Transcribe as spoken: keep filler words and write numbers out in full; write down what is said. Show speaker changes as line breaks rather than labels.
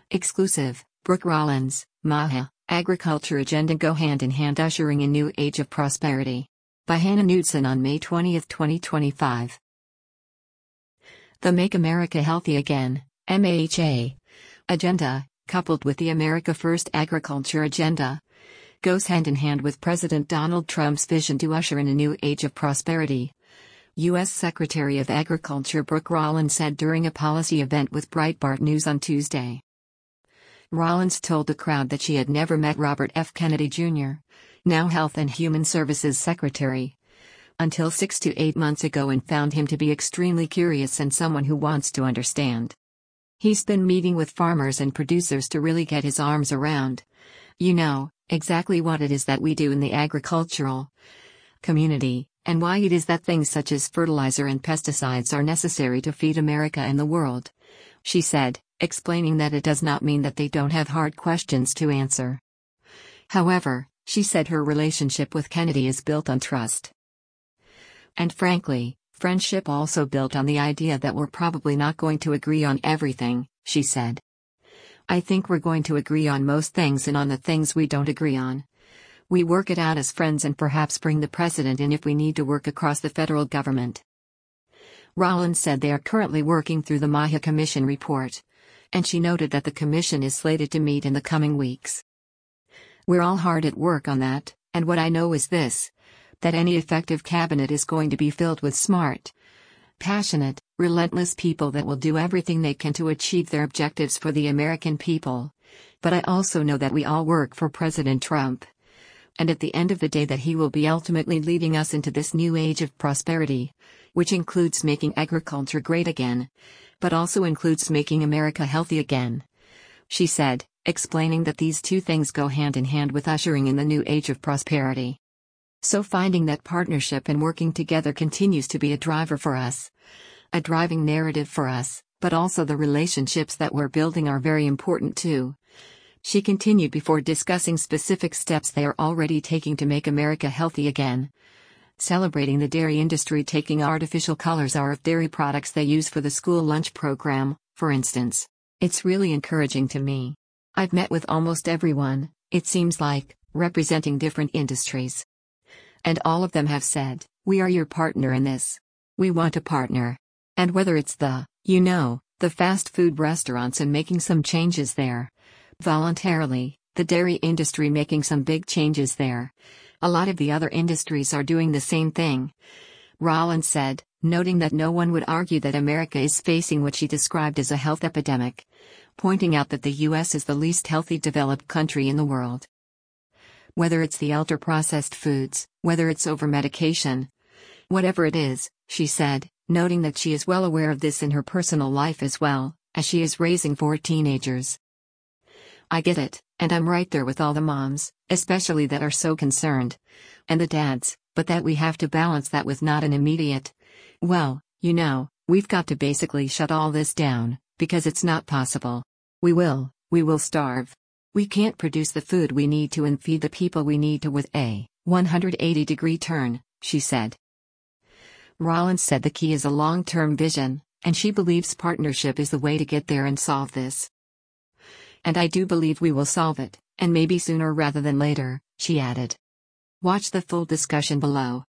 Exclusive, Brooke Rollins, Maha, Agriculture Agenda Go Hand in Hand Ushering a New Age of Prosperity. By Hannah Knudsen on May twentieth, twenty twenty-five. The Make America Healthy Again, M A H A, agenda, coupled with the America First Agriculture Agenda, goes hand in hand with President Donald Trump's vision to usher in a new age of prosperity. U S Secretary of Agriculture Brooke Rollins said during a policy event with Breitbart News on Tuesday. Rollins told the crowd that she had never met Robert F. Kennedy Junior, now Health and Human Services Secretary, until six to eight months ago and found him to be extremely curious and someone who wants to understand. He's been meeting with farmers and producers to really get his arms around, you know, exactly what it is that we do in the agricultural community, and why it is that things such as fertilizer and pesticides are necessary to feed America and the world, she said, explaining that it does not mean that they don't have hard questions to answer. However, she said her relationship with Kennedy is built on trust. And frankly, friendship also built on the idea that we're probably not going to agree on everything, she said. I think we're going to agree on most things, and on the things we don't agree on, we work it out as friends and perhaps bring the president in if we need to work across the federal government. Rollins said they are currently working through the Maha Commission report, and she noted that the commission is slated to meet in the coming weeks. We're all hard at work on that, and what I know is this, that any effective cabinet is going to be filled with smart, passionate, relentless people that will do everything they can to achieve their objectives for the American people. But I also know that we all work for President Trump, and at the end of the day that he will be ultimately leading us into this new age of prosperity, which includes making agriculture great again, but also includes making America healthy again, she said, explaining that these two things go hand in hand with ushering in the new age of prosperity. So finding that partnership and working together continues to be a driver for us, a driving narrative for us, but also the relationships that we're building are very important too, she continued before discussing specific steps they are already taking to make America healthy again, celebrating the dairy industry taking artificial colors out of dairy products they use for the school lunch program, for instance. It's really encouraging to me. I've met with almost everyone, it seems like, representing different industries. And all of them have said, we are your partner in this. We want a partner. And whether it's the, you know, the fast food restaurants and making some changes there, voluntarily, the dairy industry making some big changes there, a lot of the other industries are doing the same thing, Rollins said, noting that no one would argue that America is facing what she described as a health epidemic, pointing out that the U S is the least healthy developed country in the world. Whether it's the ultra-processed foods, whether it's over-medication, whatever it is, she said, noting that she is well aware of this in her personal life as well, as she is raising four teenagers. I get it, and I'm right there with all the moms, especially that are so concerned, and the dads, but that we have to balance that with not an immediate, well, you know, we've got to basically shut all this down, because it's not possible. We will, we will starve. We can't produce the food we need to and feed the people we need to with a one hundred eighty degree turn, she said. Rollins said the key is a long-term vision, and she believes partnership is the way to get there and solve this. And I do believe we will solve it, and maybe sooner rather than later, she added. Watch the full discussion below.